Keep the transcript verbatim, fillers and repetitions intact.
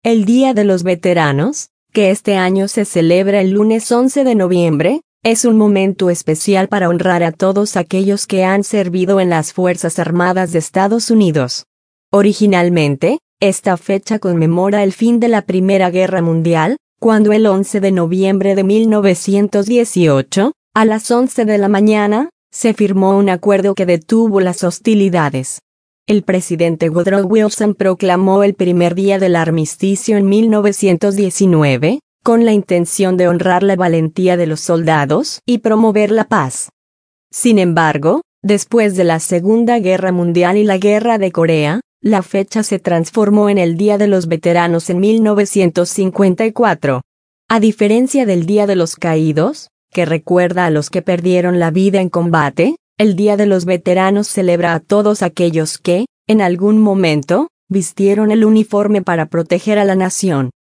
El Día de los Veteranos, que este año se celebra el lunes once de noviembre, es un momento especial para honrar a todos aquellos que han servido en las Fuerzas Armadas de Estados Unidos. Originalmente, esta fecha conmemora el fin de la Primera Guerra Mundial, cuando el once de noviembre de mil novecientos dieciocho, a las once de la mañana, se firmó un acuerdo que detuvo las hostilidades. El presidente Woodrow Wilson proclamó el primer día del armisticio en mil novecientos diecinueve, con la intención de honrar la valentía de los soldados y promover la paz. Sin embargo, después de la Segunda Guerra Mundial y la Guerra de Corea, la fecha se transformó en el Día de los Veteranos en mil novecientos cincuenta y cuatro. A diferencia del Día de los Caídos, que recuerda a los que perdieron la vida en combate, el Día de los Veteranos celebra a todos aquellos que, en algún momento, vistieron el uniforme para proteger a la nación.